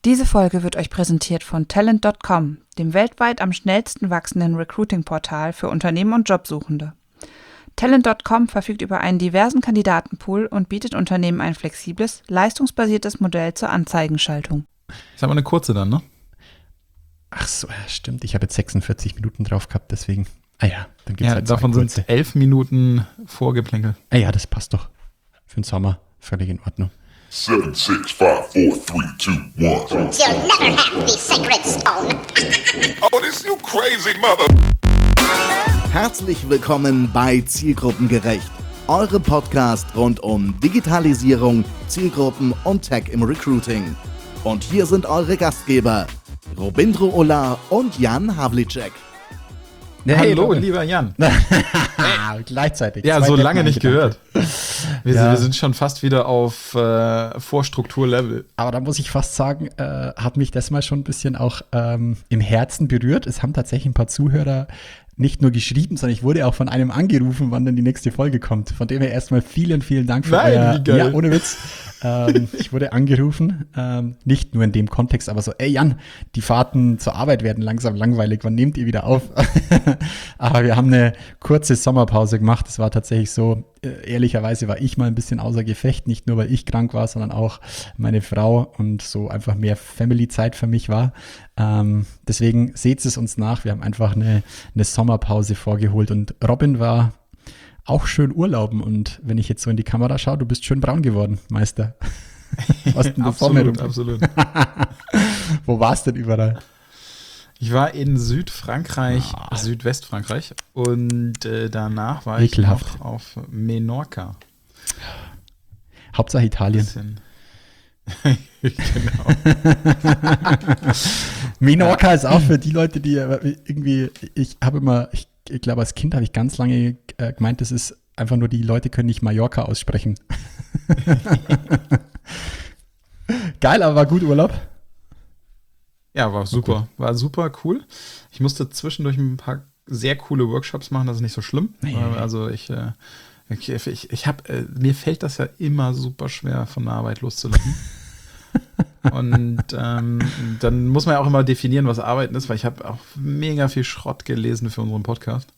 Diese Folge wird euch präsentiert von Talent.com, dem weltweit am schnellsten wachsenden Recruiting-Portal für Unternehmen und Jobsuchende. Talent.com verfügt über einen diversen Kandidatenpool und bietet Unternehmen ein flexibles, leistungsbasiertes Modell zur Anzeigenschaltung. Ist aber eine kurze dann, ne? Ach so, ja, stimmt. Ich habe jetzt 46 Minuten drauf gehabt, deswegen. Ah ja, dann gibt's halt davon sind es 11 Minuten Vorgeplänkel. Ah ja, das passt doch. Für den Sommer völlig in Ordnung. 7, 6, 5, 4, 3, 2, 1. You'll never have the sacred stone. Oh, this you crazy mother. Herzlich willkommen bei Zielgruppengerecht, eurem Podcast rund um Digitalisierung, Zielgruppen und Tech im Recruiting. Und hier sind eure Gastgeber, Robindro Ola und Jan Havlicek. Hey, hallo, lieber Jan. Gleichzeitig. Ja, so lange nicht gehört. Ja. Wir sind schon fast wieder auf Vorstrukturlevel. Aber da muss ich fast sagen, hat mich das mal schon ein bisschen auch im Herzen berührt. Es haben tatsächlich ein paar Zuhörer nicht nur geschrieben, sondern ich wurde auch von einem angerufen, wann denn die nächste Folge kommt. Von dem her erstmal vielen, vielen Dank für wie geil. Ja, ohne Witz. Ich wurde angerufen, nicht nur in dem Kontext, aber so, ey Jan, die Fahrten zur Arbeit werden langsam langweilig, wann nehmt ihr wieder auf? Aber wir haben eine kurze Sommerpause gemacht. Es war tatsächlich so, ehrlicherweise war ich mal ein bisschen außer Gefecht, nicht nur weil ich krank war, sondern auch meine Frau und so einfach mehr Family-Zeit für mich war. Deswegen seht es uns nach, wir haben einfach eine Sommerpause vorgeholt und Robin war auch schön urlauben und wenn ich jetzt so in die Kamera schaue, du bist schön braun geworden, Meister. Was denn Absolut. Wo warst du denn überall? Ich war in Südfrankreich, Südwestfrankreich und danach war Ekelhaft. ich noch auf Menorca. Hauptsache Italien. Genau. Menorca ist auch für die Leute, die irgendwie, ich glaube, als Kind habe ich ganz lange gemeint, das ist einfach nur, die Leute können nicht Mallorca aussprechen. Geil, aber war gut Urlaub. Ja, war super. War super cool. Ich musste zwischendurch ein paar sehr coole Workshops machen, das ist nicht so schlimm. Also mir fällt das ja immer super schwer, von der Arbeit loszulassen. Und dann muss man ja auch immer definieren, was Arbeiten ist, weil ich habe auch mega viel Schrott gelesen für unseren Podcast.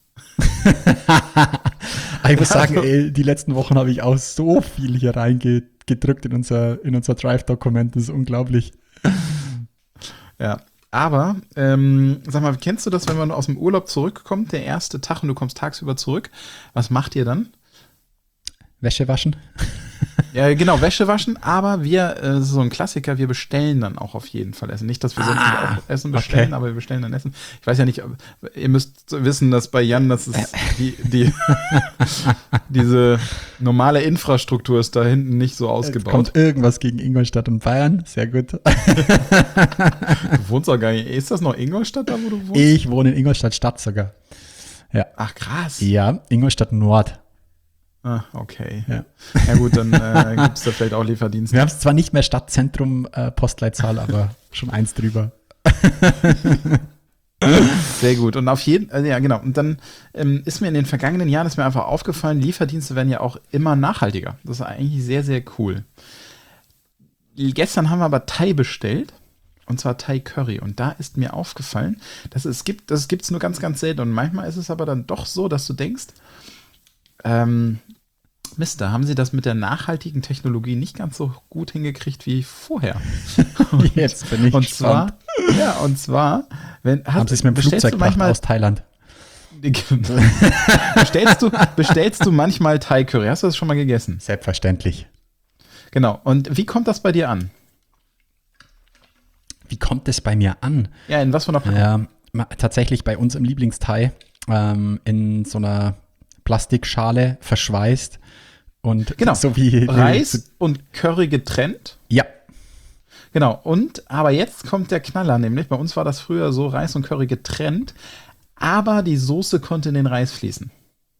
Ich muss sagen, die letzten Wochen habe ich auch so viel hier reingedrückt in unser Drive-Dokument. Das ist unglaublich. Ja, aber sag mal, kennst du das, wenn man aus dem Urlaub zurückkommt, der erste Tag und du kommst tagsüber zurück? Was macht ihr dann? Wäsche waschen. Ja, genau, Wäsche waschen, aber das ist so ein Klassiker, wir bestellen dann auch auf jeden Fall Essen. Nicht, dass wir sonst nicht auch Essen bestellen, aber wir bestellen dann Essen. Ich weiß ja nicht, ihr müsst wissen, dass bei Jan, das ist diese normale Infrastruktur ist da hinten nicht so ausgebaut. Kommt irgendwas gegen Ingolstadt und Bayern, sehr gut. Du wohnst auch gar nicht. Ist das noch Ingolstadt, da wo du wohnst? Ich wohne in Ingolstadt Stadt sogar. Ja. Ach, krass. Ja, Ingolstadt Nord. Ah, okay. Ja, gut, dann gibt es da vielleicht auch Lieferdienste. Wir haben es zwar nicht mehr Stadtzentrum Postleitzahl, aber schon eins drüber. Sehr gut. Und auf jeden ja genau. Und dann ist mir in den vergangenen Jahren einfach aufgefallen, Lieferdienste werden ja auch immer nachhaltiger. Das ist eigentlich sehr, sehr cool. Gestern haben wir aber Thai bestellt. Und zwar Thai Curry. Und da ist mir aufgefallen, dass das gibt's nur ganz, ganz selten. Und manchmal ist es aber dann doch so, dass du denkst, Mist, da haben sie das mit der nachhaltigen Technologie nicht ganz so gut hingekriegt wie vorher. Jetzt bin ich gespannt. Und zwar, haben sie es mit dem Flugzeug gemacht aus Thailand? bestellst du manchmal Thai Curry? Hast du das schon mal gegessen? Selbstverständlich. Genau. Und wie kommt das bei dir an? Wie kommt es bei mir an? Ja, in was von einer Packung? Tatsächlich bei uns im Lieblingsthai in so einer Plastikschale verschweißt und genau. So wie Reis und Curry getrennt. Ja. Genau. Aber jetzt kommt der Knaller, nämlich bei uns war das früher so, Reis und Curry getrennt, aber die Soße konnte in den Reis fließen.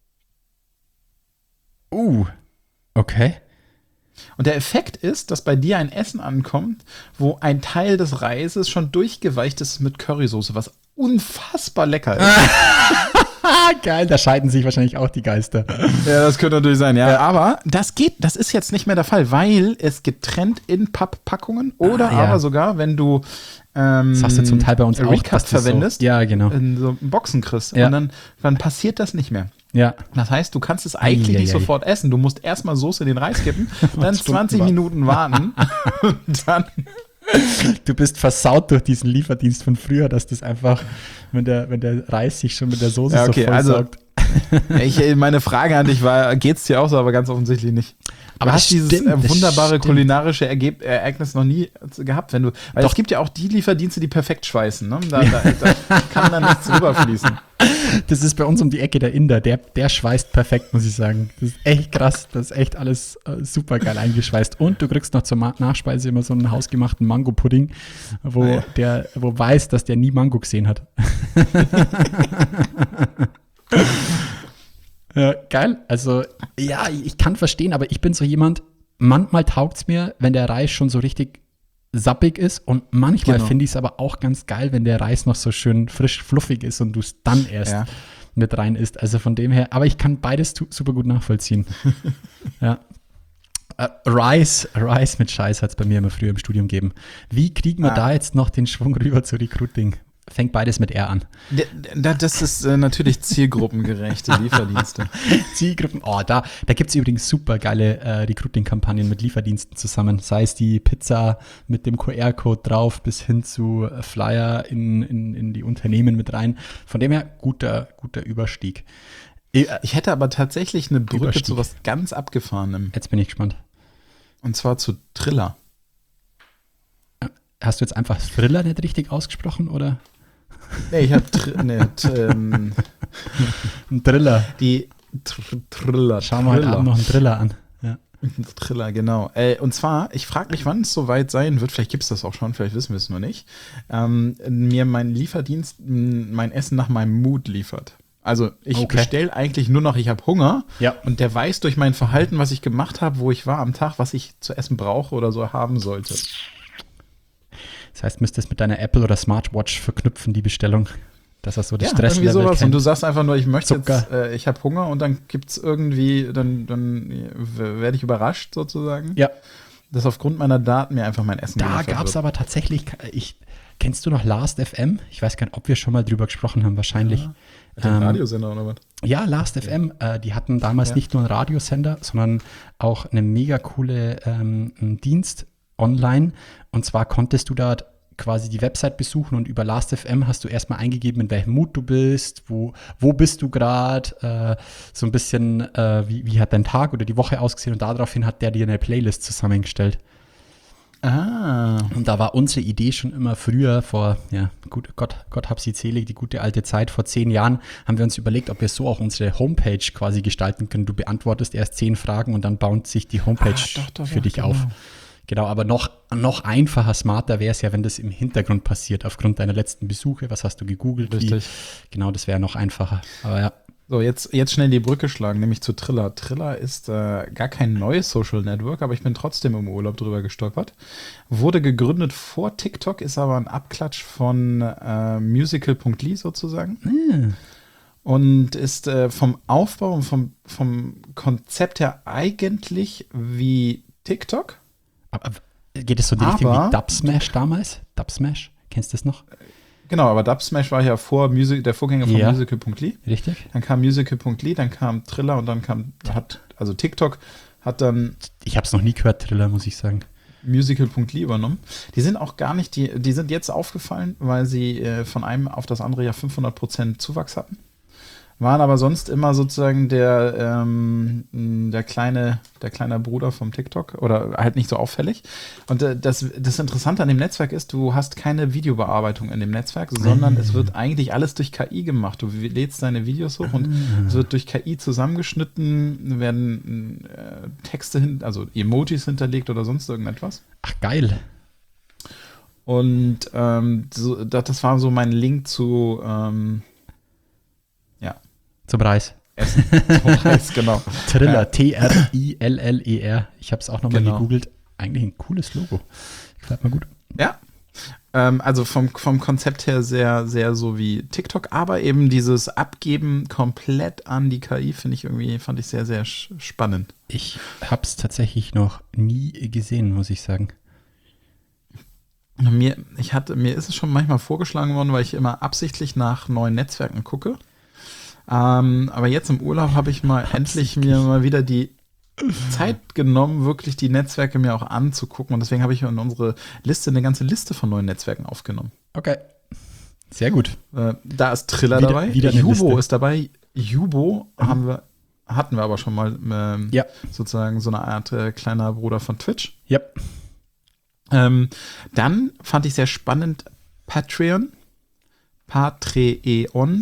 Okay. Und der Effekt ist, dass bei dir ein Essen ankommt, wo ein Teil des Reises schon durchgeweicht ist mit Currysoße, was unfassbar lecker ist. Geil, da scheiden sich wahrscheinlich auch die Geister. Ja, das könnte natürlich sein, ja. Aber das ist jetzt nicht mehr der Fall, weil es getrennt in Papppackungen oder aber sogar, wenn du das hast du zum Teil bei uns auch, Recut verwendest, so, ja, genau, in so Boxen kriegst und dann passiert das nicht mehr. Ja. Das heißt, du kannst es eigentlich nicht sofort essen. Du musst erstmal Soße in den Reis kippen, dann 20 Minuten warten und dann... Du bist versaut durch diesen Lieferdienst von früher, dass das einfach, wenn der Reis sich schon mit der Soße so vollsaugt. Meine Frage an dich war, geht's dir auch so, aber ganz offensichtlich nicht. Aber du hast dieses wunderbare kulinarische Ereignis noch nie gehabt, weil es gibt ja auch die Lieferdienste, die perfekt schweißen. Ne? Da kann dann nichts rüberfließen. Das ist bei uns um die Ecke der Inder. Der schweißt perfekt, muss ich sagen. Das ist echt krass. Das ist echt alles super geil eingeschweißt. Und du kriegst noch zur Nachspeise immer so einen hausgemachten Mango-Pudding, wo weiß, dass der nie Mango gesehen hat. Ja, geil. Also, ja, ich kann verstehen, aber ich bin so jemand, manchmal taugt es mir, wenn der Reis schon so richtig sappig ist und manchmal finde ich es aber auch ganz geil, wenn der Reis noch so schön frisch fluffig ist und du es dann erst mit rein isst. Also von dem her, aber ich kann beides super gut nachvollziehen. Ja. Rice mit Scheiß hat es bei mir immer früher im Studium gegeben. Wie kriegen wir da jetzt noch den Schwung rüber zu Recruiting? Fängt beides mit R an. Das ist natürlich zielgruppengerechte Lieferdienste. Zielgruppen, da gibt es übrigens super geile Recruiting-Kampagnen mit Lieferdiensten zusammen. Sei es die Pizza mit dem QR-Code drauf bis hin zu Flyer in die Unternehmen mit rein. Von dem her, guter Überstieg. Ich hätte aber tatsächlich eine Brücke zu was ganz Abgefahrenem. Jetzt bin ich gespannt. Und zwar zu Triller. Hast du jetzt einfach Thriller nicht richtig ausgesprochen, oder? Nee, ich habe ein Thriller. Die Thriller. Schauen wir heute Abend noch einen Thriller an. Ja. Thriller, genau. Und zwar, ich frage mich, wann es soweit sein wird, vielleicht gibt es das auch schon, vielleicht wissen wir es nur nicht, mir mein Lieferdienst mein Essen nach meinem Mood liefert. Also ich bestelle eigentlich nur noch, ich habe Hunger und der weiß durch mein Verhalten, was ich gemacht habe, wo ich war am Tag, was ich zu essen brauche oder so haben sollte. Das heißt, müsstest mit deiner Apple oder Smartwatch verknüpfen, die Bestellung, dass das so das Stresslevel irgendwie sowas. kennt. Und du sagst einfach nur, ich möchte jetzt, ich habe Hunger und dann gibt es irgendwie, dann werde ich überrascht sozusagen, dass aufgrund meiner Daten mir einfach mein Essen da gab es aber tatsächlich, kennst du noch Last.fm? Ich weiß gar nicht, ob wir schon mal drüber gesprochen haben, wahrscheinlich. Den Radiosender oder was? Ja, Last.fm, die hatten damals nicht nur einen Radiosender, sondern auch eine mega coole Dienst online. Und zwar konntest du da quasi die Website besuchen und über Last.fm hast du erstmal eingegeben, in welchem Mut du bist, wo bist du gerade, so ein bisschen, wie hat dein Tag oder die Woche ausgesehen und daraufhin hat der dir eine Playlist zusammengestellt. Und da war unsere Idee schon immer früher, Gott hab sie selig, die gute alte Zeit, vor 10 Jahren, haben wir uns überlegt, ob wir so auch unsere Homepage quasi gestalten können. Du beantwortest erst 10 Fragen und dann baut sich die Homepage für dich auf. Genau, aber noch einfacher, smarter wäre es ja, wenn das im Hintergrund passiert, aufgrund deiner letzten Besuche. Was hast du gegoogelt? Richtig. Genau, das wäre noch einfacher. Aber ja. So, jetzt schnell die Brücke schlagen, nämlich zu Triller. Triller ist gar kein neues Social Network, aber ich bin trotzdem im Urlaub drüber gestolpert. Wurde gegründet vor TikTok, ist aber ein Abklatsch von musical.ly sozusagen. Und ist vom Aufbau und vom Konzept her eigentlich wie TikTok. Aber geht es so in die Richtung wie Dubsmash damals? Dubsmash, kennst du das noch? Genau, aber Dubsmash war ja der Vorgänger von musical.ly. Richtig. Dann kam musical.ly, dann kam Triller und dann TikTok hat dann. Ich habe es noch nie gehört, Triller, muss ich sagen. Musical.ly übernommen. Die sind auch gar nicht, die sind jetzt aufgefallen, weil sie von einem auf das andere ja 500% Zuwachs hatten. Waren aber sonst immer sozusagen der kleine Bruder vom TikTok oder halt nicht so auffällig. Und das Interessante an dem Netzwerk ist, du hast keine Videobearbeitung in dem Netzwerk, sondern es wird eigentlich alles durch KI gemacht. Du lädst deine Videos hoch und es wird durch KI zusamgemschnitten, werden Texte also Emojis hinterlegt oder sonst irgendetwas. Ach, geil. Und das war so mein Link zu zum Reis. Essen. Zum Reis, genau. Triller, Triller. Ich habe es auch nochmal gegoogelt. Eigentlich ein cooles Logo. Gefällt mir gut. Ja. Also vom Konzept her sehr, sehr so wie TikTok, aber eben dieses Abgeben komplett an die KI fand ich sehr, sehr spannend. Ich habe es tatsächlich noch nie gesehen, muss ich sagen. Mir ist es schon manchmal vorgeschlagen worden, weil ich immer absichtlich nach neuen Netzwerken gucke. Aber jetzt im Urlaub habe ich endlich mir mal wieder die Zeit genommen, wirklich die Netzwerke mir auch anzugucken. Und deswegen habe ich in unsere Liste eine ganze Liste von neuen Netzwerken aufgenommen. Okay. Sehr gut. Da ist Triller dabei. Wieder eine Yubo Liste. ist dabei. Yubo hatten wir aber schon mal sozusagen so eine Art kleiner Bruder von Twitch. Ja. Dann fand ich sehr spannend Patreon. Patreon.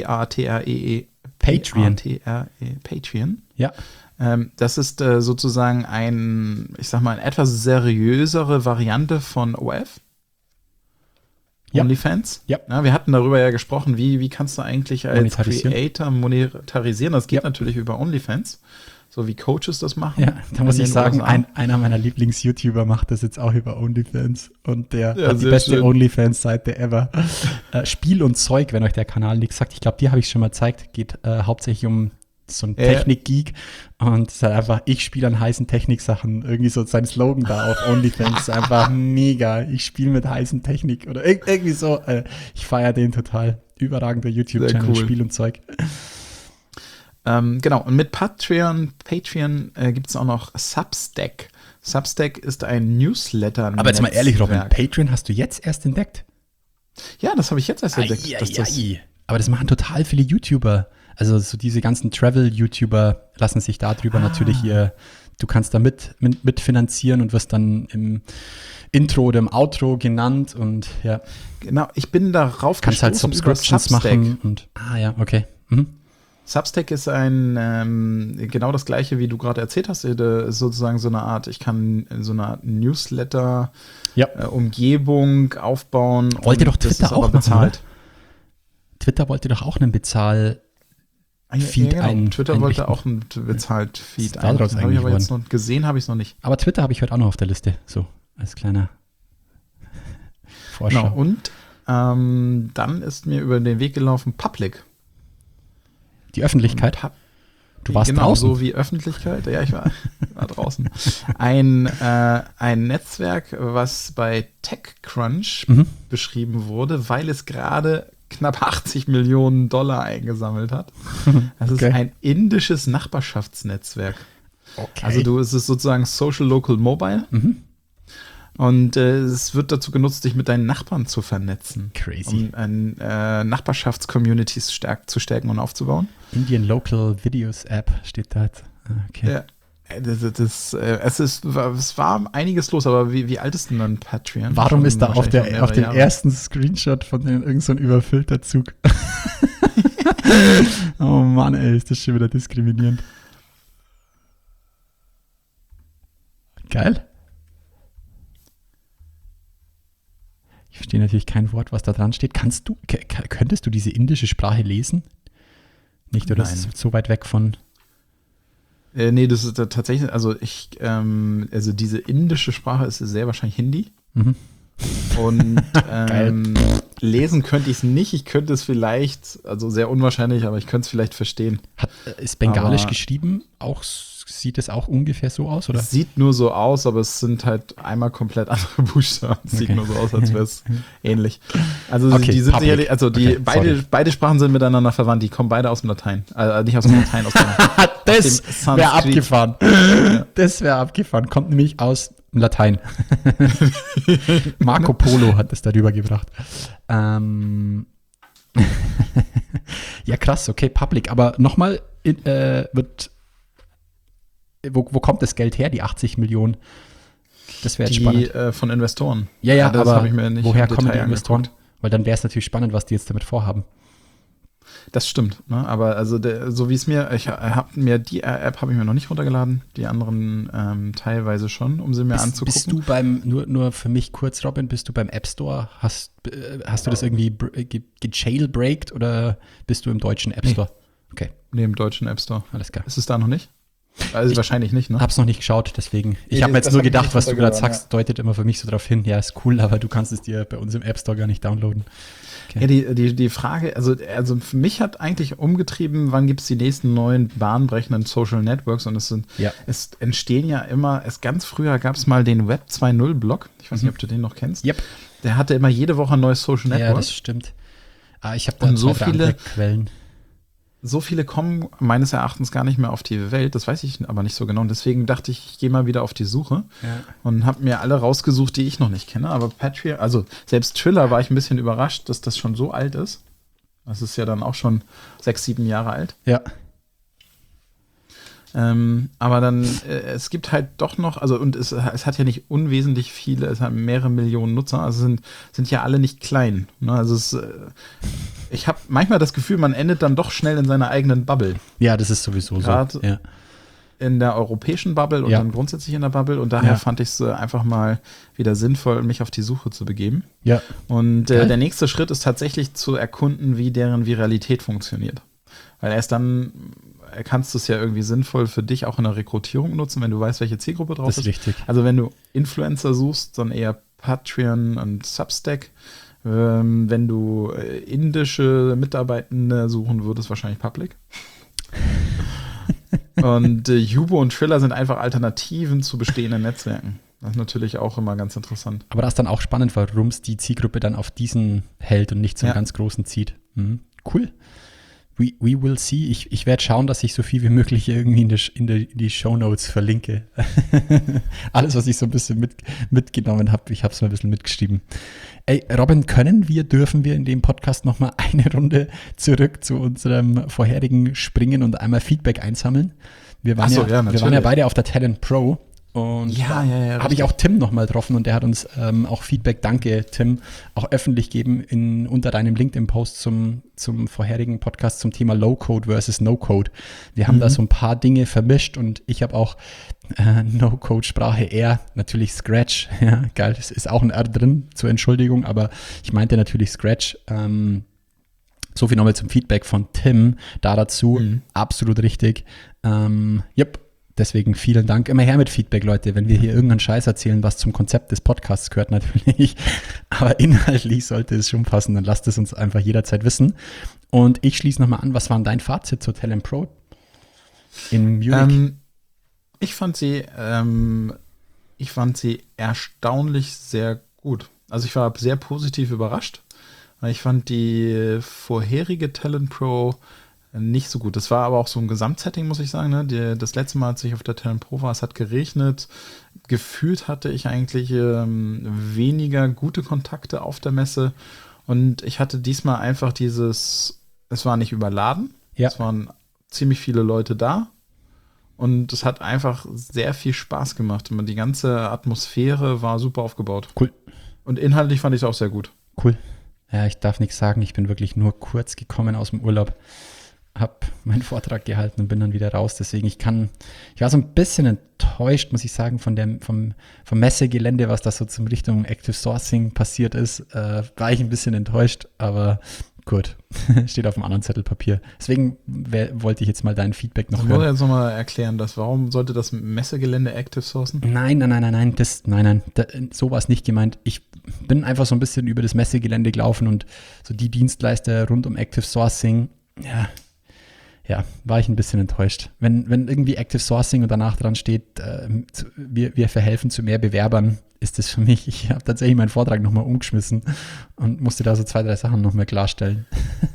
Patreon. Ja. Das ist sozusagen eine etwas seriösere Variante von OF. Ja. OnlyFans. Ja. Wir hatten darüber ja gesprochen, wie kannst du eigentlich als Creator monetarisieren? Das geht natürlich über OnlyFans, so wie Coaches das machen. Ja, da muss ich sagen, einer meiner Lieblings-YouTuber macht das jetzt auch über OnlyFans und der hat die beste OnlyFans-Seite ever. Spiel und Zeug, wenn euch der Kanal nichts sagt. Ich glaube, die habe ich schon mal gezeigt. Geht hauptsächlich um so ein Technik-Geek und es ist halt einfach, ich spiele an heißen Technik-Sachen. Irgendwie so sein Slogan da auf OnlyFans ist einfach mega. Ich spiele mit heißen Technik oder irgendwie so. Ich feiere den total. Überragender YouTube-Channel, cool. Spiel und Zeug. Genau, und mit Patreon gibt es auch noch Substack. Substack ist ein Newsletter. Aber jetzt mal ehrlich, Robin, Patreon hast du jetzt erst entdeckt? Ja, das habe ich jetzt erst entdeckt. Aber das machen total viele YouTuber. Also so diese ganzen Travel-YouTuber lassen sich darüber natürlich du kannst da mitfinanzieren und wirst dann im Intro oder im Outro genannt und ja. Genau, ich bin darauf kannst halt Subscriptions machen und okay. Mhm. Substack ist genau das gleiche, wie du gerade erzählt hast, sozusagen so eine Art, ich kann so eine Art Newsletter Umgebung aufbauen. Wollte doch Twitter auch bezahlt. Twitter wollte doch auch einen Feed Twitter wollte auch einen bezahlt Feed einrichten. Habe ich aber jetzt noch gesehen, habe ich es noch nicht. Aber Twitter habe ich heute auch noch auf der Liste, so als kleiner Vorschau. Genau, und dann ist mir über den Weg gelaufen Public. Die Öffentlichkeit? Du warst draußen? So wie Öffentlichkeit. Ja, ich war draußen. Ein Netzwerk, was bei TechCrunch beschrieben wurde, weil es gerade knapp 80 Millionen $80 eingesammelt hat. Das ist ein indisches Nachbarschaftsnetzwerk. Okay. Also es ist sozusagen Social Local Mobile. Und es wird dazu genutzt, dich mit deinen Nachbarn zu vernetzen. Crazy. Um Nachbarschaftscommunities zu stärken und aufzubauen. Indian Local Videos App steht da. Okay. Ja. Es war einiges los, aber wie alt ist denn dann Patreon? Warum ist da auf dem ersten Screenshot von irgend so ein Überfilterzug? Oh Mann, ey, ist das schon wieder diskriminierend. Geil. Ich verstehe natürlich kein Wort, was da dran steht. Könntest du diese indische Sprache lesen? Nicht, oder? Nein. Das ist so weit weg von... Nee, das ist tatsächlich, also diese indische Sprache ist sehr wahrscheinlich Hindi. Und lesen könnte ich es nicht. Ich könnte es vielleicht, also sehr unwahrscheinlich, aber ich könnte es vielleicht verstehen. Ist Bengalisch geschrieben? Sieht es auch ungefähr so aus, oder? Es sieht nur so aus, aber es sind halt einmal komplett andere Buchstaben. Es sieht nur so aus, als wäre es ähnlich. Also die sind sicherlich, beide Sprachen sind miteinander verwandt. Die kommen beide aus dem Latein. Nicht aus dem Latein, aus dem Das wäre abgefahren. Ja. Das wäre abgefahren. Kommt nämlich aus dem Latein. Marco Polo hat das darüber gebracht. Ja, krass, okay, Public. Aber nochmal, wo kommt das Geld her, die 80 Millionen? Das wäre jetzt spannend. Von Investoren. Ja, das aber habe ich mir nicht woher kommen die Investoren? Weil dann wäre es natürlich spannend, was die jetzt damit vorhaben. Das stimmt, ne? Aber also so wie es mir, die App habe ich mir noch nicht runtergeladen, die anderen teilweise schon, um sie mir anzugucken. Bist du nur für mich kurz, Robin, bist du beim App Store? Hast du das irgendwie gejailbreakt oder bist du im deutschen App Store? Okay. Nee, im deutschen App Store. Alles klar. Ist es da noch nicht? Also wahrscheinlich nicht, ne? Hab's noch nicht geschaut, deswegen. Ich Nee, habe mir jetzt das nur hab ich gedacht, nicht was du gerade runtergeladen, sagst, deutet immer für mich so darauf hin, ja, ist cool, aber du kannst es dir bei uns im App Store gar nicht downloaden. Okay. Ja, die Frage, also für mich hat eigentlich umgetrieben, wann gibt es die nächsten neuen bahnbrechenden Social Networks, und es entstehen ja immer, ganz früher gab es mal den Web 2.0 Blog, ich weiß nicht, ob du den noch kennst. Yep. Der hatte immer jede Woche ein neues Social Network. Ja, das stimmt. Ich habe da Und so zwei, drei andere Quellen. So viele kommen meines Erachtens gar nicht mehr auf die Welt, das weiß ich aber nicht so genau. Und deswegen dachte ich gehe mal wieder auf die Suche und habe mir alle rausgesucht, die ich noch nicht kenne. Aber Patreon, also selbst Triller war ich ein bisschen überrascht, dass das schon so alt ist. Das ist ja dann auch schon 6, 7 Jahre alt. Ja. Aber dann, es gibt halt doch noch, also und es hat ja nicht unwesentlich viele, es hat mehrere Millionen Nutzer, also sind ja alle nicht klein. Ne? Also ich habe manchmal das Gefühl, man endet dann doch schnell in seiner eigenen Bubble. Ja, das ist sowieso Grad so. Ja. In der europäischen Bubble und dann grundsätzlich in der Bubble, und daher fand ich es einfach mal wieder sinnvoll, mich auf die Suche zu begeben. Ja. Und der nächste Schritt ist tatsächlich zu erkunden, wie deren Viralität funktioniert. Weil erst dann kannst du es ja irgendwie sinnvoll für dich auch in der Rekrutierung nutzen, wenn du weißt, welche Zielgruppe drauf ist. Das ist richtig. Also wenn du Influencer suchst, dann eher Patreon und Substack. Wenn du indische Mitarbeitende suchen würdest, wahrscheinlich Public. Und Yubo und Triller sind einfach Alternativen zu bestehenden Netzwerken. Das ist natürlich auch immer ganz interessant. Aber das ist dann auch spannend, warum es die Zielgruppe dann auf diesen hält und nicht zum ganz Großen zieht. Cool. We will see. Ich werde schauen, dass ich so viel wie möglich irgendwie in die Shownotes verlinke. Alles, was ich so ein bisschen mitgenommen habe, ich habe es mal ein bisschen mitgeschrieben. Ey, Robin, dürfen wir in dem Podcast nochmal eine Runde zurück zu unserem vorherigen Springen und einmal Feedback einsammeln? Wir waren ja beide auf der Talent Pro. Und habe ich auch Tim nochmal getroffen, und der hat uns auch Feedback, danke Tim, auch öffentlich gegeben unter deinem LinkedIn-Post zum vorherigen Podcast zum Thema Low-Code versus No-Code. Wir haben da so ein paar Dinge vermischt, und ich habe auch No-Code-Sprache R, natürlich Scratch, ja, geil, es ist auch ein R drin, zur Entschuldigung, aber ich meinte natürlich Scratch. So viel nochmal zum Feedback von Tim dazu, absolut richtig. Deswegen vielen Dank. Immer her mit Feedback, Leute. Wenn wir hier irgendeinen Scheiß erzählen, was zum Konzept des Podcasts gehört, natürlich. Aber inhaltlich sollte es schon passen. Dann lasst es uns einfach jederzeit wissen. Und ich schließe nochmal an. Was war denn dein Fazit zur Talent Pro in Munich? Ich fand sie erstaunlich sehr gut. Also ich war sehr positiv überrascht. Ich fand die vorherige Talent Pro nicht so gut. Das war aber auch so ein Gesamtsetting, muss ich sagen. Ne? Das letzte Mal, als ich auf der Talent Pro war, es hat geregnet. Gefühlt hatte ich eigentlich weniger gute Kontakte auf der Messe. Und ich hatte diesmal einfach es war nicht überladen. Ja. Es waren ziemlich viele Leute da. Und es hat einfach sehr viel Spaß gemacht. Und die ganze Atmosphäre war super aufgebaut. Cool. Und inhaltlich fand ich es auch sehr gut. Cool. Ja, ich darf nichts sagen. Ich bin wirklich nur kurz gekommen aus dem Urlaub. Habe meinen Vortrag gehalten und bin dann wieder raus. Deswegen, ich war so ein bisschen enttäuscht, muss ich sagen, vom Messegelände, was da so zum Richtung Active Sourcing passiert ist. War ich ein bisschen enttäuscht, aber gut, steht auf einem anderen Zettel Papier. Deswegen wollte ich jetzt mal dein Feedback noch hören. Ich muss jetzt nochmal erklären, warum sollte das Messegelände Active Sourcen? Nein, so war es nicht gemeint. Ich bin einfach so ein bisschen über das Messegelände gelaufen und so die Dienstleister rund um Active Sourcing, ja, war ich ein bisschen enttäuscht. Wenn irgendwie Active Sourcing und danach dran steht, wir verhelfen zu mehr Bewerbern, ist das für mich, ich habe tatsächlich meinen Vortrag nochmal umgeschmissen und musste da so 2, 3 Sachen nochmal klarstellen.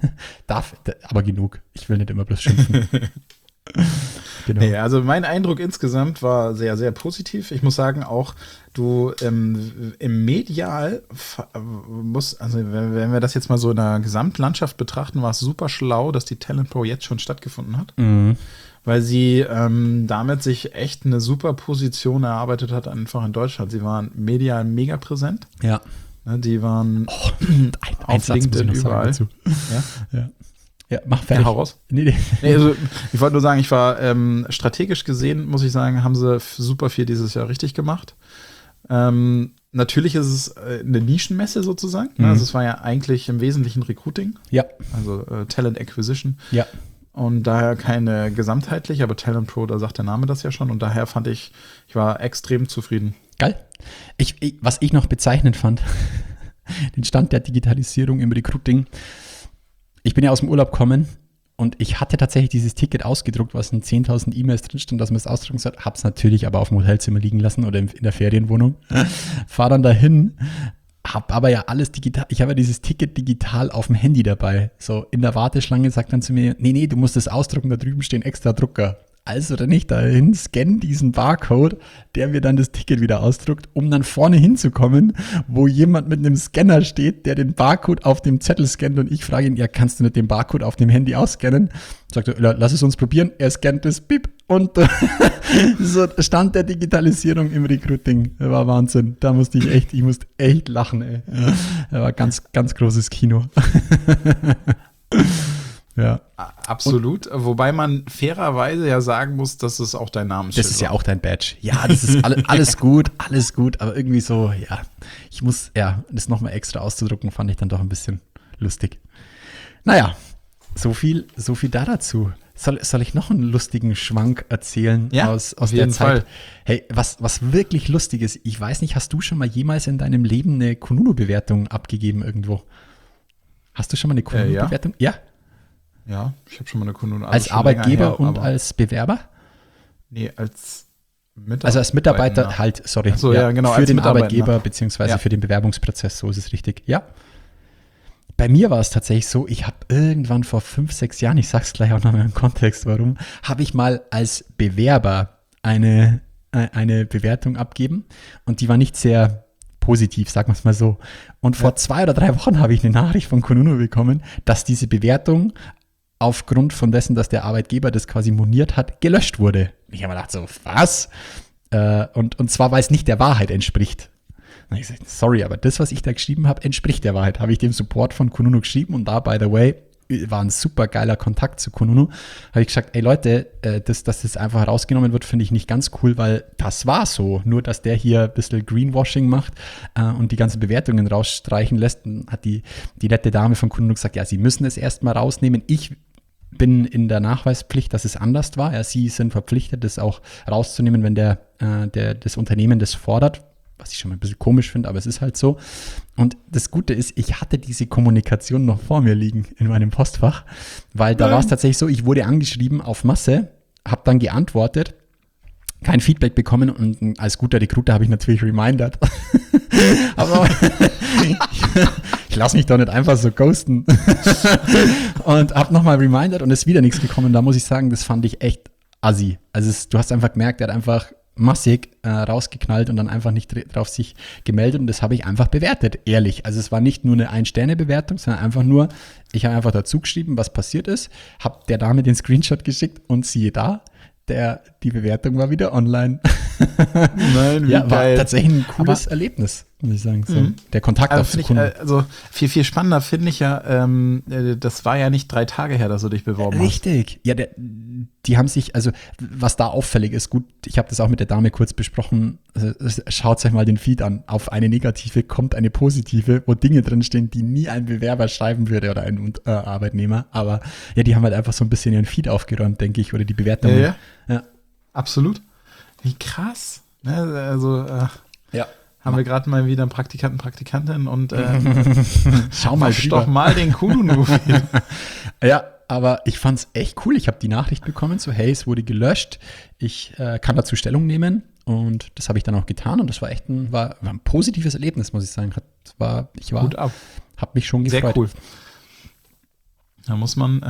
Aber genug. Ich will nicht immer bloß schimpfen. Genau. Nee, also mein Eindruck insgesamt war sehr, sehr positiv. Ich muss sagen, auch du im Medial also wenn wir das jetzt mal so in der Gesamtlandschaft betrachten, war es super schlau, dass die Talent Pro jetzt schon stattgefunden hat. Weil sie damit sich echt eine super Position erarbeitet hat, einfach in Deutschland. Sie waren medial mega präsent. Ja. Die waren auf LinkedIn überall. Ja, mach fertig. Ja, hau raus. Nee. Also, ich wollte nur sagen, ich war strategisch gesehen, muss ich sagen, haben sie super viel dieses Jahr richtig gemacht. Natürlich ist es eine Nischenmesse sozusagen. Also es war ja eigentlich im Wesentlichen Recruiting. Ja. Also Talent Acquisition. Ja. und daher keine gesamtheitlich, aber Talent Pro, da sagt der Name das ja schon und daher fand ich war extrem zufrieden. Geil. Was ich noch bezeichnend fand, den Stand der Digitalisierung im Recruiting. Ich bin ja aus dem Urlaub gekommen und ich hatte tatsächlich dieses Ticket ausgedruckt, was in 10.000 E-Mails drin stand, dass man es ausdrucken soll. Hab's natürlich aber auf dem Hotelzimmer liegen lassen oder in der Ferienwohnung. Fahr dann dahin, hab aber ja alles digital. Ich habe ja dieses Ticket digital auf dem Handy dabei. So in der Warteschlange sagt dann zu mir, nee, du musst es ausdrucken, da drüben stehen extra Drucker. Also dann nicht dahin, scanne diesen Barcode, der mir dann das Ticket wieder ausdruckt, um dann vorne hinzukommen, wo jemand mit einem Scanner steht, der den Barcode auf dem Zettel scannt und ich frage ihn, ja, kannst du nicht den Barcode auf dem Handy ausscannen? Sagt er, lass es uns probieren. Er scannt das, bip, und so Stand der Digitalisierung im Recruiting. Das war Wahnsinn. Da musste ich musste echt lachen, ey. Das war ganz, ganz großes Kino. Ja. Absolut, wobei man fairerweise ja sagen muss, dass es auch dein Namensschild Das ist ja auch dein Badge. Ja, das ist alles gut, aber irgendwie so, das nochmal extra auszudrucken, fand ich dann doch ein bisschen lustig. Naja, so viel dazu. Soll ich noch einen lustigen Schwank erzählen aus der Zeit? Fall. Hey, was wirklich lustig ist, ich weiß nicht, hast du schon mal jemals in deinem Leben eine Kununu-Bewertung abgegeben irgendwo? Hast du schon mal eine Kununu-Bewertung? Ja. Ja, ich habe schon mal eine Kununu. Als Arbeitgeber und als Bewerber? Nee, als Mitarbeiter. Also als Mitarbeiter halt, sorry. So, ja, genau. Für den Arbeitgeber beziehungsweise für den Bewerbungsprozess, so ist es richtig. Ja. Bei mir war es tatsächlich so, ich habe irgendwann vor 5, 6 Jahren, ich sag's gleich auch noch mal im Kontext, warum, habe ich mal als Bewerber eine Bewertung abgeben und die war nicht sehr positiv, sagen wir es mal so. Und vor 2 oder 3 Wochen habe ich eine Nachricht von Kununu bekommen, dass diese Bewertung aufgrund von dessen, dass der Arbeitgeber das quasi moniert hat, gelöscht wurde. Ich habe mir gedacht so, was? Und zwar, weil es nicht der Wahrheit entspricht. Und ich gesagt, sorry, aber das, was ich da geschrieben habe, entspricht der Wahrheit. Habe ich dem Support von Kununu geschrieben und da, by the way, war ein super geiler Kontakt zu Kununu. Habe ich gesagt, ey Leute, dass das einfach rausgenommen wird, finde ich nicht ganz cool, weil das war so. Nur, dass der hier ein bisschen Greenwashing macht und die ganzen Bewertungen rausstreichen lässt. Dann hat die nette Dame von Kununu gesagt, ja, sie müssen es erstmal rausnehmen. Ich bin in der Nachweispflicht, dass es anders war. Ja, sie sind verpflichtet, das auch rauszunehmen, wenn das Unternehmen das fordert. Was ich schon mal ein bisschen komisch finde, aber es ist halt so. Und das Gute ist, ich hatte diese Kommunikation noch vor mir liegen in meinem Postfach, weil da war es tatsächlich so, ich wurde angeschrieben auf Masse, habe dann geantwortet, kein Feedback bekommen und als guter Recruiter habe ich natürlich remindert. Aber ich lasse mich doch nicht einfach so ghosten. Und habe nochmal remindert und es ist wieder nichts gekommen. Da muss ich sagen, das fand ich echt assi. Also du hast einfach gemerkt, er hat einfach massig rausgeknallt und dann einfach nicht drauf sich gemeldet und das habe ich einfach bewertet, ehrlich. Also es war nicht nur eine 1-Sterne-Bewertung, sondern einfach nur, ich habe einfach dazu geschrieben, was passiert ist, habe der Dame den Screenshot geschickt und siehe da, die Bewertung war wieder online. Nein, wie ja, geil. War tatsächlich ein cooles Erlebnis, muss ich sagen. So, der Kontakt auf Kunden. Also viel spannender finde ich ja, das war ja nicht 3 Tage her, dass du dich beworben hast. Richtig. Ja, die haben sich, also was da auffällig ist, gut, ich habe das auch mit der Dame kurz besprochen, schaut euch mal den Feed an. Auf eine negative kommt eine positive, wo Dinge drinstehen, die nie ein Bewerber schreiben würde oder ein Arbeitnehmer. Aber ja, die haben halt einfach so ein bisschen ihren Feed aufgeräumt, denke ich, oder die Bewertungen. Ja. Absolut. Wie krass. Ne? Also haben wir gerade mal wieder einen Praktikanten, Praktikantin und schau mal doch mal den Kununu. Ja, aber ich fand's echt cool. Ich habe die Nachricht bekommen, so hey, es wurde gelöscht. Ich kann dazu Stellung nehmen und das habe ich dann auch getan und das war echt war ein positives Erlebnis, muss ich sagen. Gut ab. Hab mich schon gefreut. Sehr cool. Da muss man,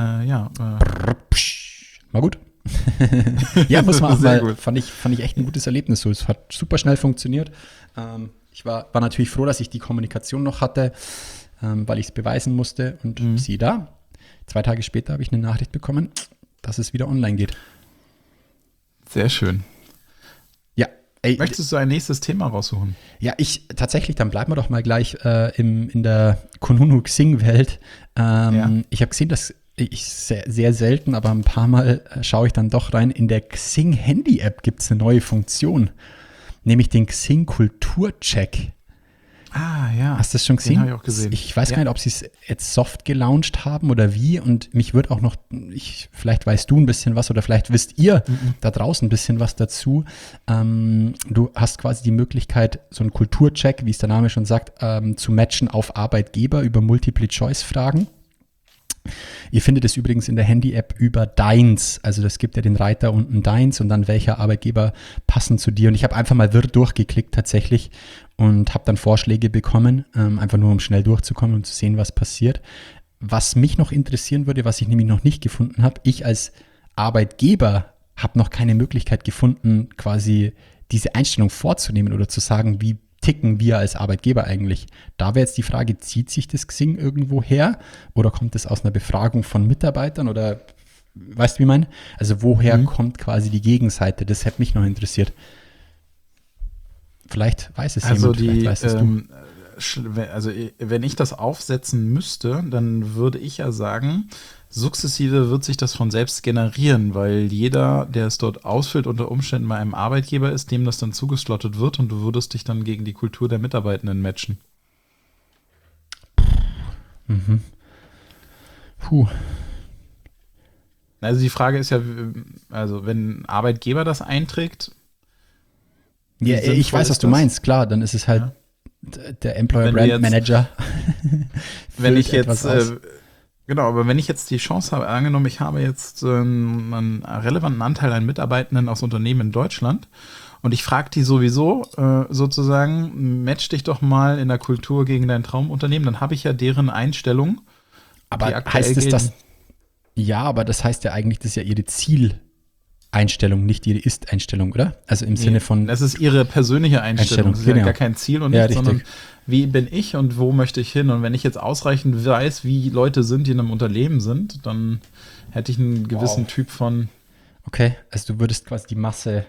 War gut. Ja, muss man auch mal, fand ich echt ein gutes Erlebnis. So, es hat super schnell funktioniert. Ich war natürlich froh, dass ich die Kommunikation noch hatte, weil ich es beweisen musste. Und siehe da, 2 Tage später habe ich eine Nachricht bekommen, dass es wieder online geht. Sehr schön. Ja. Ey, möchtest du ein nächstes Thema raussuchen? Ja, tatsächlich, dann bleiben wir doch mal gleich in der Kununu-Xing-Welt. Ich habe gesehen, dass ich sehr selten, aber ein paar Mal schaue ich dann doch rein. In der Xing Handy-App gibt es eine neue Funktion, nämlich den Xing Kulturcheck. Ah, ja. Hast du das schon gesehen? Den habe ich auch gesehen. Ich weiß gar nicht, ob sie es jetzt soft gelauncht haben oder wie. Und mich würde auch noch, vielleicht weißt du ein bisschen was oder vielleicht wisst ihr da draußen ein bisschen was dazu. Du hast quasi die Möglichkeit, so einen Kulturcheck, wie es der Name schon sagt, zu matchen auf Arbeitgeber über Multiple-Choice-Fragen. Ihr findet es übrigens in der Handy-App über Deins. Also das gibt ja den Reiter unten Deins und dann welcher Arbeitgeber passen zu dir. Und ich habe einfach mal wirr durchgeklickt tatsächlich und habe dann Vorschläge bekommen, einfach nur um schnell durchzukommen und zu sehen, was passiert. Was mich noch interessieren würde, was ich nämlich noch nicht gefunden habe, ich als Arbeitgeber habe noch keine Möglichkeit gefunden, quasi diese Einstellung vorzunehmen oder zu sagen, wie ticken wir als Arbeitgeber eigentlich? Da wäre jetzt die Frage, zieht sich das Xing irgendwo her oder kommt es aus einer Befragung von Mitarbeitern oder weißt du, wie ich meine? Also woher kommt quasi die Gegenseite? Das hätte mich noch interessiert. Vielleicht weiß es jemand, vielleicht weißt es du. Also wenn ich das aufsetzen müsste, dann würde ich ja sagen, sukzessive wird sich das von selbst generieren, weil jeder, der es dort ausfüllt, unter Umständen bei einem Arbeitgeber ist, dem das dann zugeslottet wird und du würdest dich dann gegen die Kultur der Mitarbeitenden matchen. Puh. Also die Frage ist ja, also wenn ein Arbeitgeber das einträgt. Ja, ich weiß, was du meinst, klar, dann ist es halt der Employer Brand Manager. Wenn ich jetzt, genau, aber wenn ich jetzt die Chance habe, angenommen, ich habe jetzt einen relevanten Anteil an Mitarbeitenden aus Unternehmen in Deutschland und ich frage die sowieso sozusagen, match dich doch mal in der Kultur gegen dein Traumunternehmen, dann habe ich ja deren Einstellung. Aber heißt es das? Ja, aber das heißt ja eigentlich, das ist ja ihre Zieleinstellung, nicht ihre Ist-Einstellung, oder? Also im Sinne von. Das ist ihre persönliche Einstellung. Das ist ja gar kein Ziel und nichts, sondern wie bin ich und wo möchte ich hin? Und wenn ich jetzt ausreichend weiß, wie Leute sind, die in einem Unternehmen sind, dann hätte ich einen gewissen Typ von. Okay, also du würdest quasi die Masse.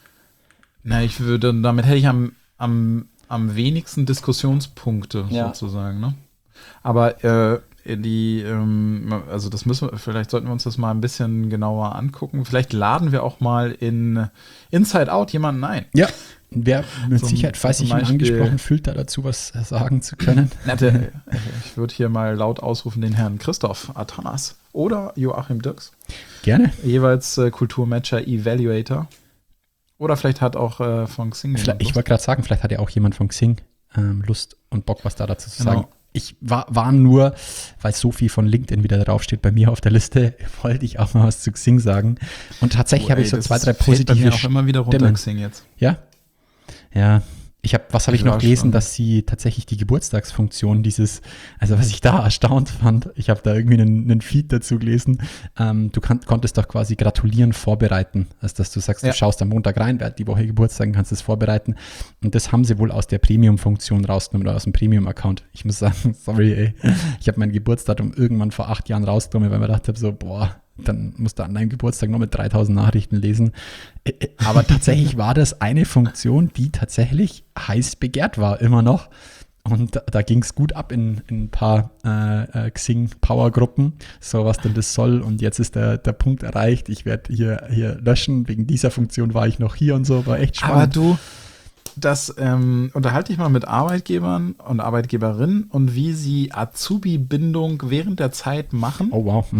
Damit hätte ich am wenigsten Diskussionspunkte sozusagen, ne? Aber also das vielleicht sollten wir uns das mal ein bisschen genauer angucken. Vielleicht laden wir auch mal in Inside Out jemanden ein. Ja, wer mit Sicherheit, falls sich ihn angesprochen fühlt, da dazu was sagen zu können. Ich würde hier mal laut ausrufen den Herrn Christoph Atanas oder Joachim Dirks. Gerne. Jeweils Kulturmatcher Evaluator. Oder vielleicht hat auch von Xing jemand Ich wollte gerade sagen, vielleicht hat ja auch jemand von Xing Lust und Bock, was da dazu zu sagen. Ich war nur, weil so viel von LinkedIn wieder draufsteht bei mir auf der Liste, wollte ich auch mal was zu Xing sagen. Und tatsächlich habe ich so 2, 3 positive auch immer wieder runter Xing jetzt. Ja? Ja. Was habe ich noch gelesen, dass sie tatsächlich die Geburtstagsfunktion also was ich da erstaunt fand, ich habe da irgendwie einen Feed dazu gelesen, du konntest doch quasi gratulieren vorbereiten, also dass du sagst, du schaust am Montag rein, wer hat die Woche Geburtstag, und kannst es vorbereiten und das haben sie wohl aus der Premium-Funktion rausgenommen oder aus dem Premium-Account. Ich muss sagen, sorry ey, ich habe mein Geburtsdatum irgendwann vor 8 Jahren rausgenommen, weil ich mir gedacht habe so, dann musst du an deinem Geburtstag noch mit 3000 Nachrichten lesen. Aber tatsächlich war das eine Funktion, die tatsächlich heiß begehrt war, immer noch. Und da ging es gut ab in ein paar Xing-Power-Gruppen, so was denn das soll. Und jetzt ist der Punkt erreicht, ich werde hier löschen, wegen dieser Funktion war ich noch hier und so, war echt spannend. Aber du, das unterhalte ich mal mit Arbeitgebern und Arbeitgeberinnen und wie sie Azubi-Bindung während der Zeit machen. Oh wow,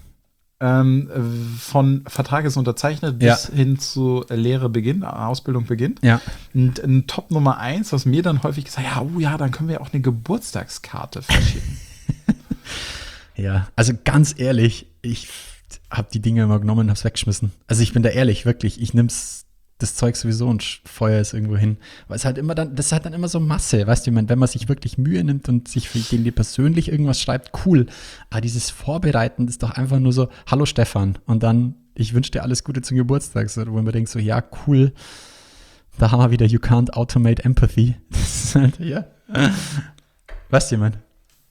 von Vertrag ist unterzeichnet bis hin zu Lehre beginnt, Ausbildung beginnt. Ja. Und ein Top Nummer 1, was mir dann häufig gesagt, dann können wir auch eine Geburtstagskarte verschicken. Ja, also ganz ehrlich, ich habe die Dinge immer genommen und habe es weggeschmissen. Also ich bin da ehrlich, wirklich, ich nehme das Zeug sowieso und feuer es irgendwo hin. Weil es halt immer das ist halt dann immer so Masse, weißt du, wenn man sich wirklich Mühe nimmt und sich für den persönlich irgendwas schreibt, cool. Aber dieses Vorbereiten ist doch einfach nur so, hallo Stefan, und dann, ich wünsche dir alles Gute zum Geburtstag, so, wo man denkt so, ja, cool, da haben wir wieder, you can't automate empathy. Das ist halt, ja. Weißt du, jemand?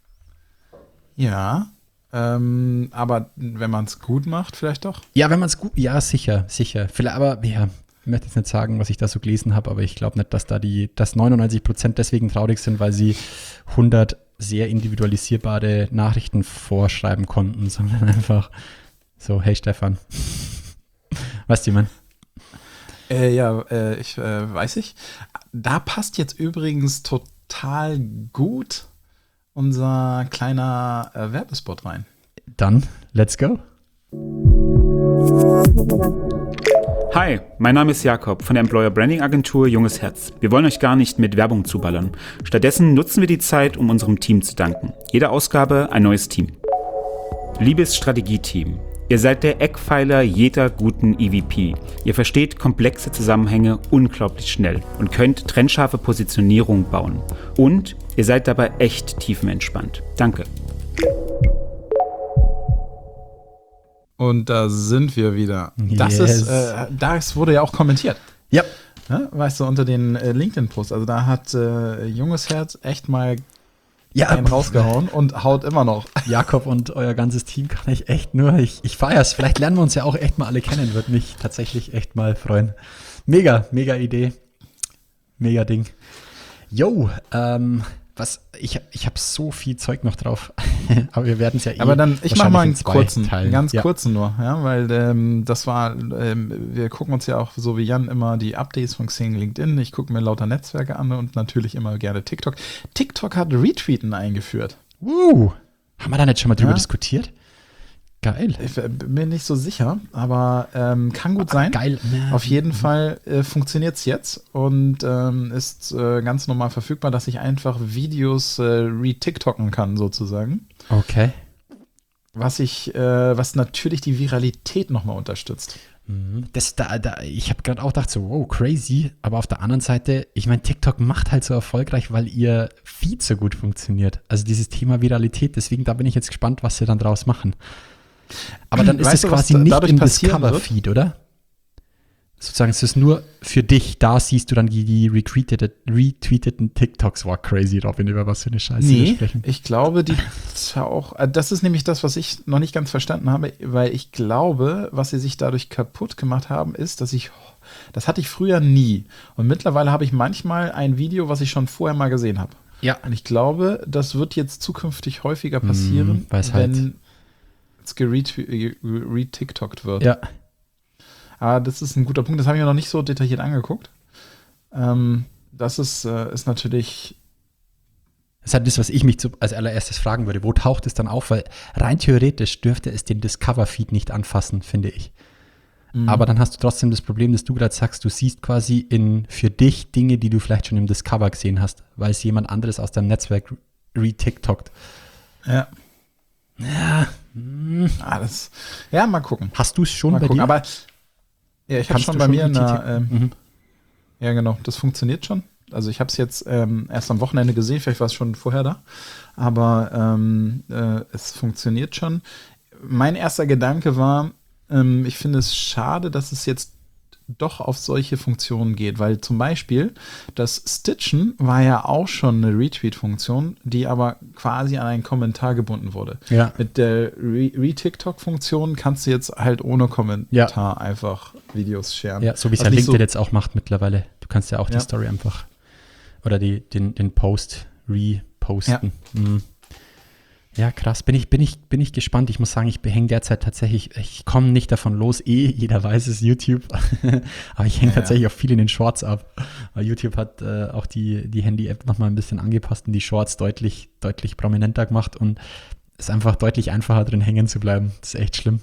Ja, aber wenn man es gut macht, vielleicht doch? Ja, wenn man es gut, ja, sicher. Vielleicht, aber ja, ich möchte jetzt nicht sagen, was ich da so gelesen habe, aber ich glaube nicht, dass dass 99% deswegen traurig sind, weil sie 100 sehr individualisierbare Nachrichten vorschreiben konnten, sondern einfach so, hey Stefan. Weißt du, man? Weiß ich. Da passt jetzt übrigens total total gut unser kleiner Werbespot rein. Dann, let's go. Hi, mein Name ist Jakob von der Employer Branding Agentur Junges Herz. Wir wollen euch gar nicht mit Werbung zuballern. Stattdessen nutzen wir die Zeit, um unserem Team zu danken. Jede Ausgabe ein neues Team. Liebes Strategieteam, ihr seid der Eckpfeiler jeder guten EVP. Ihr versteht komplexe Zusammenhänge unglaublich schnell und könnt trennscharfe Positionierung bauen. Und ihr seid dabei echt tiefenentspannt. Danke. Und da sind wir wieder. Yes. Das wurde ja auch kommentiert. Ja. Ja, weißt du, unter den LinkedIn-Posts. Also da hat Junges Herz echt mal einen rausgehauen und haut immer noch. Jakob und euer ganzes Team kann ich echt nur, ich feiere es. Vielleicht lernen wir uns ja auch echt mal alle kennen. Würde mich tatsächlich echt mal freuen. Mega Idee. Mega Ding. Yo, ich habe so viel Zeug noch drauf, aber wir werden es ja Aber dann, ich mache mal einen ganz Ja. kurzen nur, ja, weil das war, wir gucken uns ja auch so wie Jan immer die Updates von Xing, LinkedIn, ich gucke mir lauter Netzwerke an und natürlich immer gerne TikTok. TikTok hat Retweeten eingeführt. Haben wir da nicht schon mal drüber diskutiert? Geil. Ich bin mir nicht so sicher, aber kann gut sein. Geil. Auf jeden Fall funktioniert es jetzt und ist ganz normal verfügbar, dass ich einfach Videos re-TikToken kann, sozusagen. Okay. Was natürlich die Viralität nochmal unterstützt. Ich habe gerade auch gedacht, so, wow, crazy. Aber auf der anderen Seite, ich meine, TikTok macht halt so erfolgreich, weil ihr Feed so gut funktioniert. Also dieses Thema Viralität, deswegen da bin ich jetzt gespannt, was sie dann draus machen. Aber dann ist Weißt es du, was quasi nicht dadurch im passieren wird? Discover-Feed, oder? Sozusagen, es ist nur für dich. Da siehst du dann die retweeteten TikToks. War crazy, Robin, über was für eine Scheiße wir sprechen. Ich glaube, das ist nämlich das, was ich noch nicht ganz verstanden habe, weil ich glaube, was sie sich dadurch kaputt gemacht haben, ist, das hatte ich früher nie. Und mittlerweile habe ich manchmal ein Video, was ich schon vorher mal gesehen habe. Ja. Und ich glaube, das wird jetzt zukünftig häufiger passieren, wenn es re-TikTokt wird. Ja. Aber das ist ein guter Punkt, das habe ich mir noch nicht so detailliert angeguckt. Das ist natürlich. Das ist halt das, was ich mich als allererstes fragen würde. Wo taucht es dann auf? Weil rein theoretisch dürfte es den Discover-Feed nicht anfassen, finde ich. Aber dann hast du trotzdem das Problem, dass du gerade sagst, du siehst quasi für dich Dinge, die du vielleicht schon im Discover gesehen hast, weil es jemand anderes aus deinem Netzwerk re-TikTokt. Ja. Ja, mal gucken. Hast du es schon bei dir? Aber ja, ich habe schon bei mir ja, genau, das funktioniert schon. Also ich habe es jetzt erst am Wochenende gesehen, vielleicht war es schon vorher da, aber es funktioniert schon. Mein erster Gedanke war, ich finde es schade, dass es jetzt doch auf solche Funktionen geht, weil zum Beispiel das Stitchen war ja auch schon eine Retweet-Funktion, die aber quasi an einen Kommentar gebunden wurde. Ja. Mit der Re-TikTok-Funktion kannst du jetzt halt ohne Kommentar einfach Videos sharen. Ja, so wie es ja LinkedIn jetzt auch macht mittlerweile. Du kannst ja auch die Story einfach oder den Post reposten. Ja. Ja, krass. Bin ich gespannt. Ich muss sagen, ich hänge derzeit tatsächlich, ich komme nicht davon los. Jeder weiß es, YouTube. Aber ich hänge tatsächlich auch viel in den Shorts ab. Weil YouTube hat auch die Handy-App nochmal ein bisschen angepasst und die Shorts deutlich prominenter gemacht und ist einfach deutlich einfacher drin hängen zu bleiben. Das ist echt schlimm.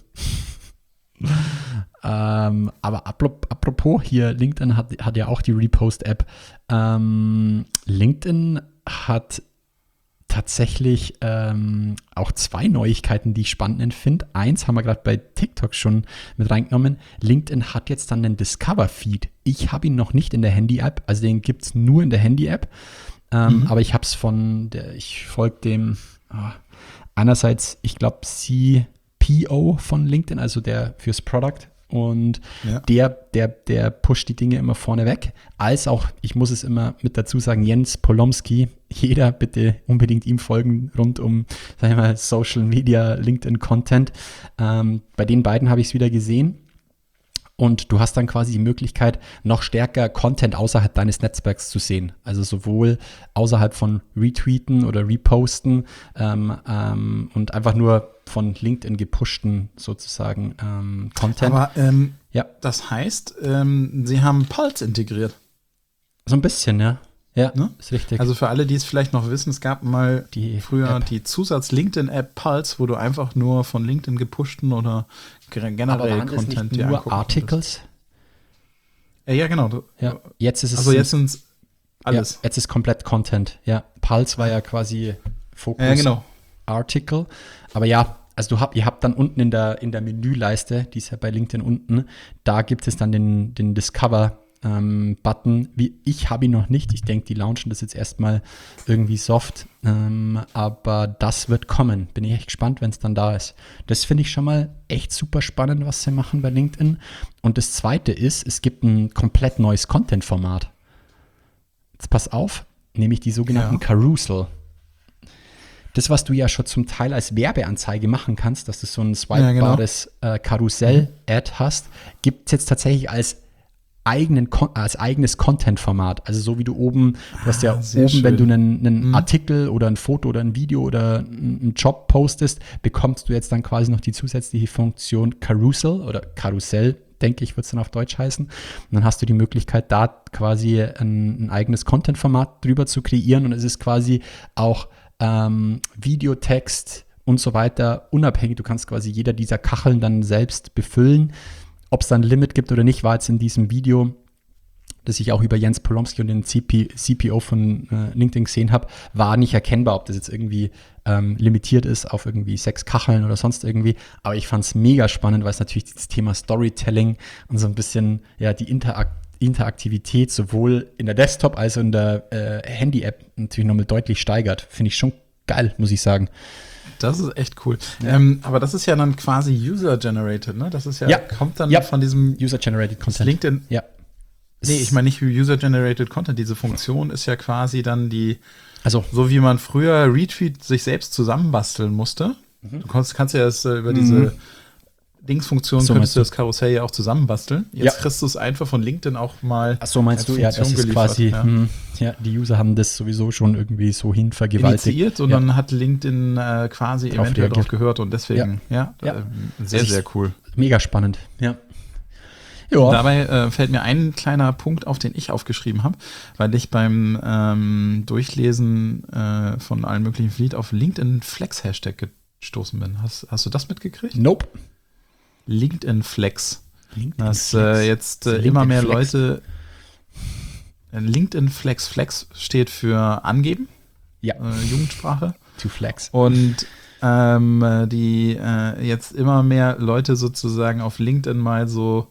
Aber apropos hier, LinkedIn hat ja auch die Repost-App. LinkedIn hat tatsächlich auch zwei Neuigkeiten, die ich spannend finde. Eins haben wir gerade bei TikTok schon mit reingenommen. LinkedIn hat jetzt dann den Discover-Feed. Ich habe ihn noch nicht in der Handy-App, also den gibt es nur in der Handy-App. Aber ich habe es ich folge dem einerseits, ich glaube, CPO von LinkedIn, also der fürs Product. Und der pusht die Dinge immer vorne weg. Als auch, ich muss es immer mit dazu sagen, Jens Polomski, jeder bitte unbedingt ihm folgen rund um, sag ich mal, Social Media, LinkedIn Content. Bei den beiden habe ich es wieder gesehen. Und du hast dann quasi die Möglichkeit, noch stärker Content außerhalb deines Netzwerks zu sehen. Also sowohl außerhalb von Retweeten oder Reposten und einfach nur von LinkedIn gepushten sozusagen Content. Aber das heißt, sie haben Pulse integriert. So ein bisschen, ja. Ja, Ne? ist richtig. Also für alle, die es vielleicht noch wissen, es gab mal früher App. die Zusatz-LinkedIn-App Pulse, wo du einfach nur von LinkedIn gepushten oder generell aber waren das Content nicht dir nur angucken Articles? konntest. Ja, genau. Ja, jetzt ist es Also jetzt sind es alles. Ja, jetzt ist komplett Content. Ja, Pulse war ja quasi Fokus Ja, genau. Article. Aber ja, also ihr habt dann unten in der Menüleiste, die ist ja bei LinkedIn unten, da gibt es dann den Discover-Button. Ich habe ihn noch nicht. Ich denke, die launchen das jetzt erstmal irgendwie soft. Aber das wird kommen. Bin ich echt gespannt, wenn es dann da ist. Das finde ich schon mal echt super spannend, was sie machen bei LinkedIn. Und das Zweite ist, es gibt ein komplett neues Content-Format. Jetzt pass auf, nämlich die sogenannten Carousel. Das, was du ja schon zum Teil als Werbeanzeige machen kannst, dass du so ein swipebares Karussell-Ad hast, gibt es jetzt tatsächlich als eigenes Content-Format. Also so wie du oben, du hast ja oben, schön. wenn du einen Artikel oder ein Foto oder ein Video oder einen Job postest, bekommst du jetzt dann quasi noch die zusätzliche Funktion Carousel oder Karussell, denke ich, wird es dann auf Deutsch heißen. Und dann hast du die Möglichkeit, da quasi ein eigenes Content-Format drüber zu kreieren und es ist quasi auch Video, Text und so weiter unabhängig. Du kannst quasi jeder dieser Kacheln dann selbst befüllen. Ob es dann ein Limit gibt oder nicht, war jetzt in diesem Video, das ich auch über Jens Polomski und den CPO von LinkedIn gesehen habe, war nicht erkennbar, ob das jetzt irgendwie limitiert ist auf irgendwie 6 Kacheln oder sonst irgendwie. Aber ich fand es mega spannend, weil es natürlich dieses Thema Storytelling und so ein bisschen die Interaktivität sowohl in der Desktop- als auch in der Handy-App natürlich nochmal deutlich steigert. Finde ich schon geil, muss ich sagen. Das ist echt cool. Ja. Aber das ist ja dann quasi User-Generated, ne? Das ist kommt dann von diesem User-Generated Content. LinkedIn. Ja. Nee, ich meine nicht User-Generated Content. Diese Funktion ist ja quasi dann Also, so wie man früher Retweet sich selbst zusammenbasteln musste. Du kannst ja das über diese Dingsfunktion So könntest du meinst das Karussell ja auch zusammenbasteln. Jetzt Ja. kriegst du es einfach von LinkedIn auch mal. ach so meinst du, als ja, das Funktion ist quasi, geliefert, die User haben das sowieso schon irgendwie so hin vergewaltigt. initiiert und dann hat LinkedIn quasi Drauf eventuell reagiert. drauf gehört und deswegen, Ja. sehr, Also sehr cool. Mega spannend, ja. Ja, Dabei fällt mir ein kleiner Punkt auf, den ich aufgeschrieben habe, weil ich beim Durchlesen von allen möglichen Feed auf LinkedIn Flex Hashtag gestoßen bin. Hast du das mitgekriegt? nope. LinkedIn Flex. LinkedIn Dass Flex. jetzt Also immer LinkedIn mehr Flex. Leute LinkedIn Flex. Flex steht für angeben, Ja, Jugendsprache. to flex. Und die jetzt immer mehr Leute sozusagen auf LinkedIn mal so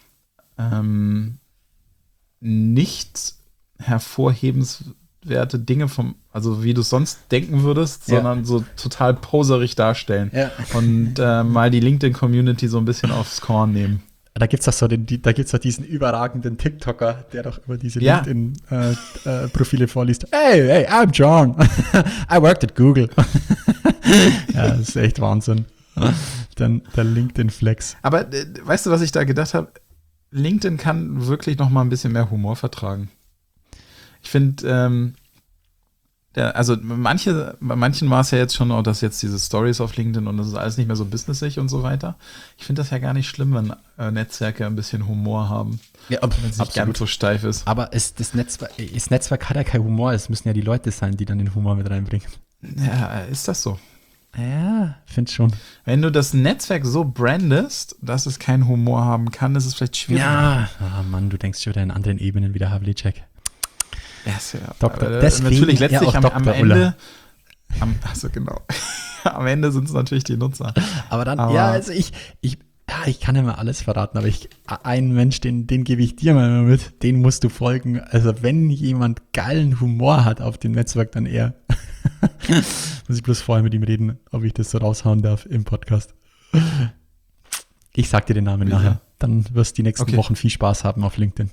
nicht hervorhebenswerte Dinge also wie du es sonst denken würdest, sondern so total poserig darstellen. Ja. Und mal die LinkedIn-Community so ein bisschen aufs Korn nehmen. Da gibt es doch diesen überragenden TikToker, der doch immer diese Ja. LinkedIn-Profile vorliest. Hey, I'm John. I worked at Google. Ja, das ist echt Wahnsinn. Dann der LinkedIn-Flex. Aber weißt du, was ich da gedacht habe? LinkedIn kann wirklich noch mal ein bisschen mehr Humor vertragen. Ich finde, also bei manchen war es ja jetzt schon, dass jetzt diese Stories auf LinkedIn und das ist alles nicht mehr so businessig und so weiter. Ich finde das ja gar nicht schlimm, wenn Netzwerke ein bisschen Humor haben. Ja, Wenn es nicht ganz so steif ist. Aber das Netzwerk hat ja kein Humor. Es müssen ja die Leute sein, die dann den Humor mit reinbringen. Ja, ist das so? Ja, finde schon. Wenn du das Netzwerk so brandest, dass es keinen Humor haben kann, ist es vielleicht schwierig. Ja. Ah, Mann, du denkst schon wieder in anderen Ebenen wie der Havlicek. Ja, ist ja, Doktor, aber, deswegen natürlich ja letztlich auch am Dr. Ende. Also genau. Am Ende sind es natürlich die Nutzer. Aber dann, Aber- ja, also ich kann ja mal alles verraten, aber einen Mensch, den gebe ich dir mal mit, den musst du folgen. Also wenn jemand geilen Humor hat auf dem Netzwerk, dann er. Muss ich bloß vorher mit ihm reden, ob ich das so raushauen darf im Podcast. Ich sag dir den Namen nachher. Dann wirst du die nächsten Wochen viel Spaß haben auf LinkedIn.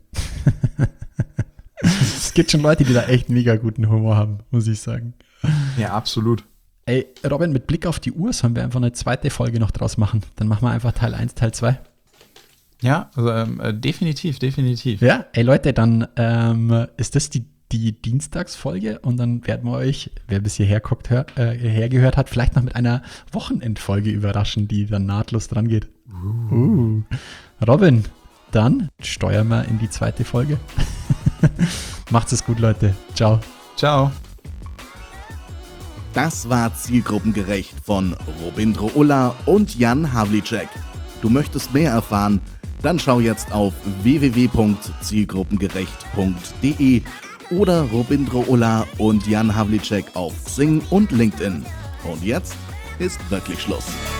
Es gibt schon Leute, die da echt mega guten Humor haben, muss ich sagen. Ja, absolut. Ey, Robin, mit Blick auf die Uhr sollen wir einfach eine zweite Folge noch draus machen. Dann machen wir einfach Teil 1, Teil 2. Ja, also, definitiv. Ja, ey Leute, dann ist das die Dienstagsfolge und dann werden wir euch, wer bis hierher hergehört hat, vielleicht noch mit einer Wochenendfolge überraschen, die dann nahtlos dran geht. Robin, dann steuern wir in die zweite Folge. Macht's es gut, Leute. Ciao. Ciao. Das war Zielgruppengerecht von Robindro Ulla und Jan Havlicek. Du möchtest mehr erfahren? Dann schau jetzt auf www.zielgruppengerecht.de oder Robindro Ulla und Jan Havlicek auf Xing und LinkedIn. Und jetzt ist wirklich Schluss.